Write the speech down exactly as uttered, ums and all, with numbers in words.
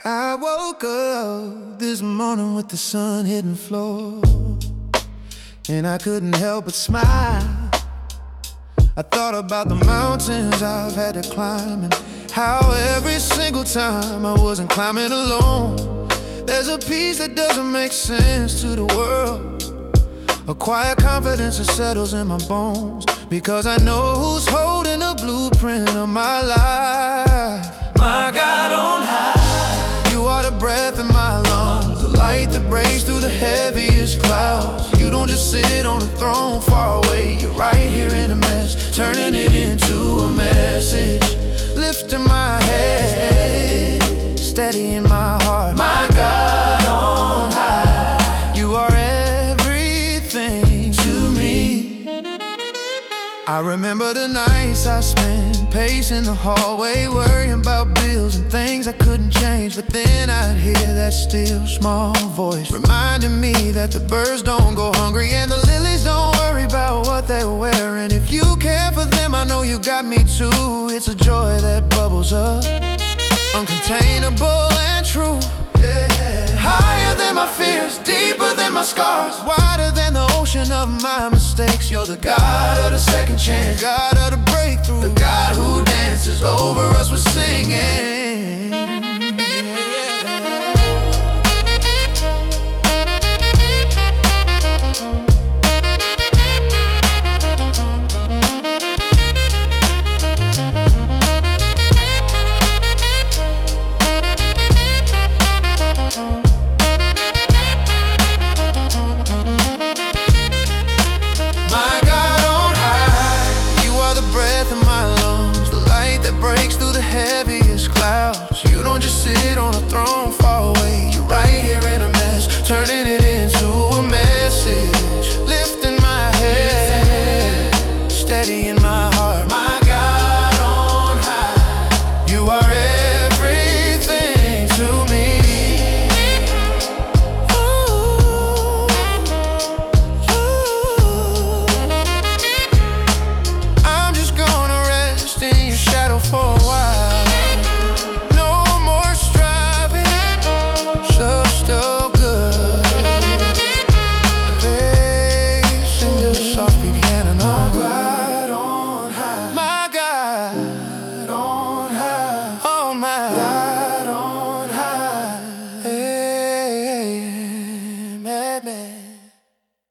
I woke up this morning with the sun hitting the floor, and I couldn't help but smile. I thought about the mountains I've had to climb, and how every single time I wasn't climbing alone. There's a peace that doesn't make sense to the world, a quiet confidence that settles in my bones, because I know who's holding the blueprint of my life. My God on high, you are the breath in my lungs, the light that breaks through the heaviest clouds. You don't just sit on a throne far away, you're right here in the mess, turning it into a message, lifting my head, steadying my heart. My God on high, you are everything to me. I remember the nights I spent pacing the hallway, worrying about bills and things I couldn't change. But then I'd hear that still small voice reminding me that the birds don't go hungry and the lilies don't worry about what they're wearing. If you care for them, I know you got me too. It's a joy that bubbles up, uncontainable and true. Yeah. Higher than my fears, deeper than my scars, wider than the ocean of my mistakes. You're the God of the second chance, God of the breakthrough, the God who dances over us with singing. Breaks through the heaviest clouds. You don't just sit on a throne far